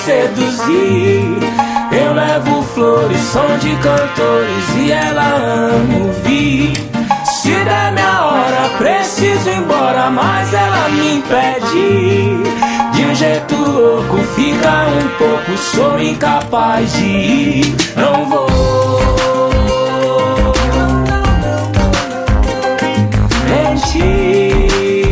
seduzir. Eu levo flores, som de cantores e ela ama ouvir. Se der minha hora, preciso ir embora, mas ela me impede. De um jeito louco, fica um pouco, sou incapaz de ir. Não vou mentir.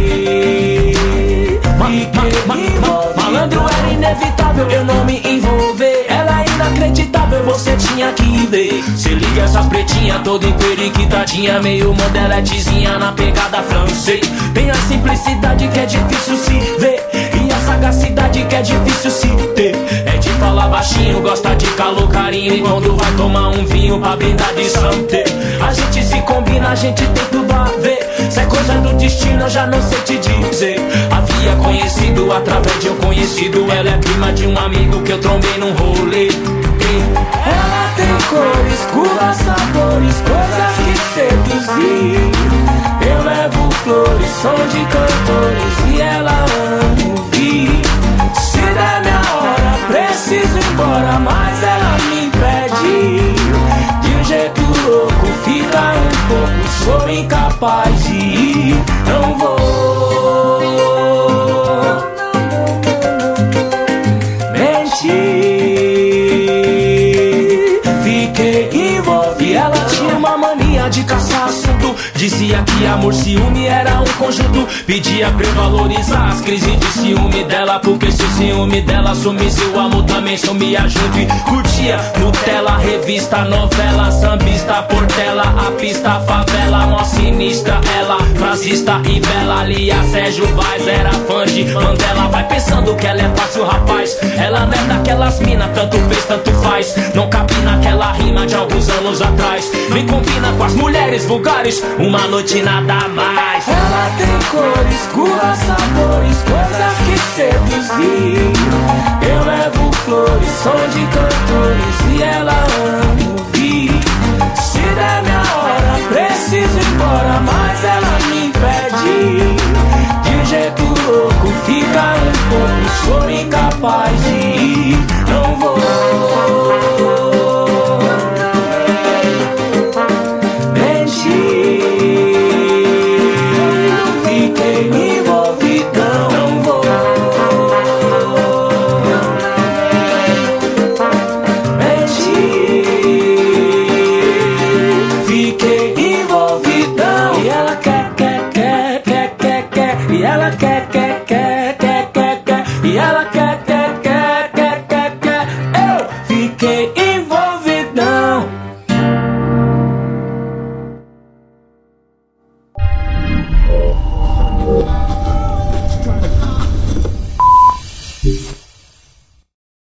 Malandro, era inevitável eu não me envolver. Ela é inacreditável, você tinha que ver. Se liga essa pretinha toda emperiquitadinha, meio modeletezinha na pegada francês. Tem a simplicidade que é difícil se ver e a sagacidade que é difícil se ter. É de falar baixinho, gosta de calor, carinho, e quando vai tomar um vinho pra brindar de santé. A gente se combina, a gente tem tudo a ver. Se é coisa do destino eu já não sei te dizer. Havia conhecido através de um conhecido. Ela é prima de um amigo que eu trombei num rolê. Ela tem cores, curvas, sabores, coisas que seduzir. Eu levo flores, som de cantores e ela ama ouvir. Se der minha hora, preciso ir embora, mas ela me impede. De um jeito louco, fica um pouco, sou incapaz de ir. Não vou mentir. Fiquei envolvido. Ela tinha uma mania de caçar assunto. Dizia que amor, ciúme era um conjunto. Pedia pra eu valorizar as crises de ciúme dela, porque se o ciúme dela sumisse, o amor também sumia junto. E curtia Nutella, revista, novela, sambista, portela, a pista, favela, mó sinistra. Ela, frasista e bela, Lia, Sérgio Vaz, era fã de Mandela. Vai pensando que ela é fácil, rapaz. Ela não é daquelas mina, tanto fez, tanto faz. Não cabe naquela rima de alguns anos atrás. Me combina com as mulheres vulgares, uma noite nada mais. Ela tem cores, curvas, sabores, coisas que seduzir.